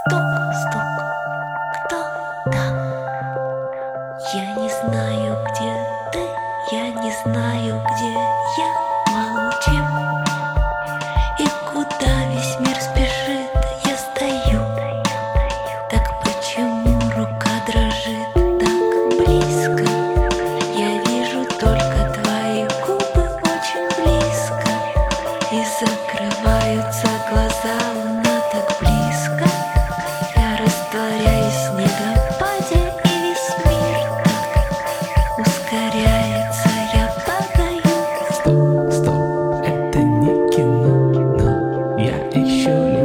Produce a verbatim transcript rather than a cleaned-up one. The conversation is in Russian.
Стук, стук, кто там? Я не знаю, где ты, я не знаю, где я. Молчим, и куда весь мир спешит, я стою. Так почему рука дрожит так близко? Я вижу только твои губы очень близко, и закрываются глаза, луна так близко. Я растворяюсь в снегопаде, и весь мир так ускоряется, я падаю. Стоп, стоп, это не кино, но я еще люблю